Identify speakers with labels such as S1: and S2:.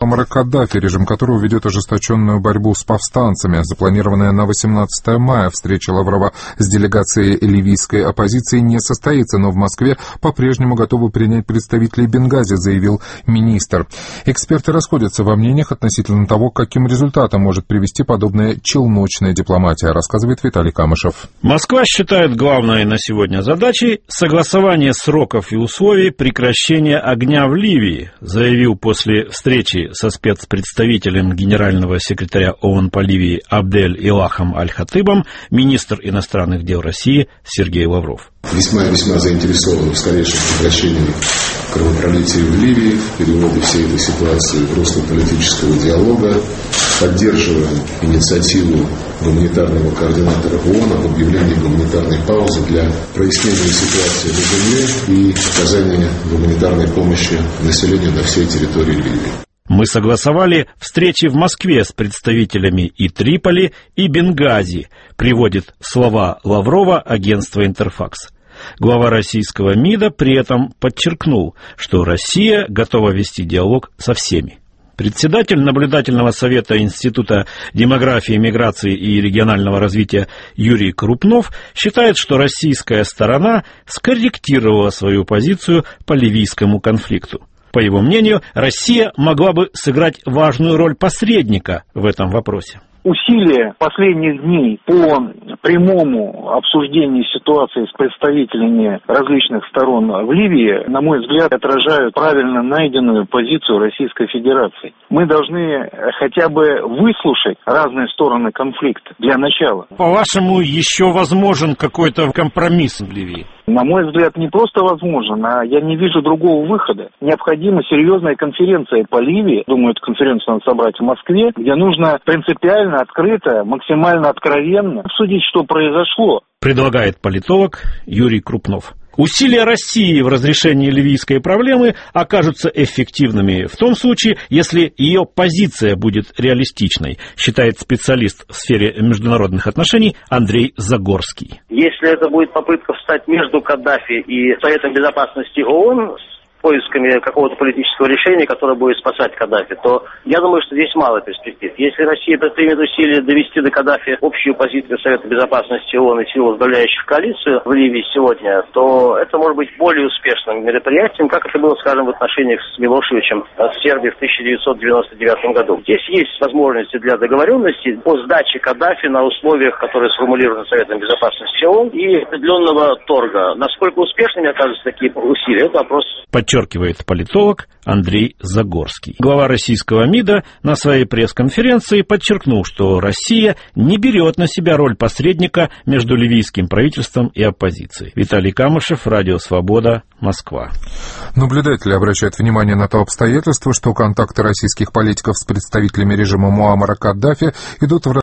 S1: Муаммара Каддафи, режим которого ведет ожесточенную борьбу с повстанцами. Запланированная на 18 мая встреча Лаврова с делегацией ливийской оппозиции не состоится, но в Москве по-прежнему готовы принять представителей Бенгази, заявил министр. Эксперты расходятся во мнениях относительно того, к каким результатам может привести подобная челночная дипломатия, рассказывает Виталий Камышев.
S2: Москва считает главной на сегодня задачей согласование сроков и условий прекращения огня в Ливии, заявил после встречи со спецпредставителем генерального секретаря ООН по Ливии Абдель-Илахом Аль-Хатыбом министр иностранных дел России Сергей Лавров.
S3: Весьма заинтересованы в скорейшем прекращении кровопролития в Ливии, в переводе всей этой ситуации в русло политического диалога. Поддерживаем инициативу гуманитарного координатора ООН об объявлении гуманитарной паузы для прояснения ситуации на земле и оказания гуманитарной помощи населению на всей территории Ливии.
S2: Мы согласовали встречи в Москве с представителями и Триполи, и Бенгази, приводит слова Лаврова агентство «Интерфакс». Глава российского МИДа при этом подчеркнул, что Россия готова вести диалог со всеми. Председатель наблюдательного совета Института демографии, миграции и регионального развития Юрий Крупнов считает, что российская сторона скорректировала свою позицию по ливийскому конфликту. По его мнению, Россия могла бы сыграть важную роль посредника в этом вопросе.
S4: Усилия последних дней по прямому обсуждению ситуации с представителями различных сторон в Ливии, на мой взгляд, отражают правильно найденную позицию Российской Федерации. Мы должны хотя бы выслушать разные стороны конфликта для начала.
S2: По-вашему, еще возможен какой-то компромисс в Ливии?
S4: На мой взгляд, не просто возможен, а я не вижу другого выхода. Необходима серьезная конференция по Ливии, думаю, эту конференцию надо собрать в Москве, где нужно принципиально, открыто, максимально откровенно обсудить, что произошло.
S2: Предлагает политолог Юрий Крупнов. Усилия России в разрешении ливийской проблемы окажутся эффективными в том случае, если ее позиция будет реалистичной, считает специалист в сфере международных отношений Андрей Загорский.
S5: Если это будет попытка встать между Каддафи и Советом Безопасности ООН, поисками какого-то политического решения, которое будет спасать Каддафи, то я думаю, что здесь мало перспектив. Если Россия предпримет усилия довести до Каддафи общую позицию Совета Безопасности ООН и сил, возглавляющих коалицию в Ливии сегодня, то это может быть более успешным мероприятием, как это было, скажем, в отношениях с Милошевичем в Сербии в 1999 году. Здесь есть возможности для договоренности по сдаче Каддафи на условиях, которые сформулированы Советом Безопасности ООН, и определенного торга. Насколько успешными окажутся такие усилия, это вопрос.
S2: Подчеркивает политолог Андрей Загорский. Глава российского МИДа на своей пресс-конференции подчеркнул, что Россия не берет на себя роль посредника между ливийским правительством и оппозицией. Виталий Камышев, Радио Свобода, Москва.
S1: Наблюдатели обращают внимание на то обстоятельство, что контакты российских политиков с представителями режима Муаммара Каддафи идут в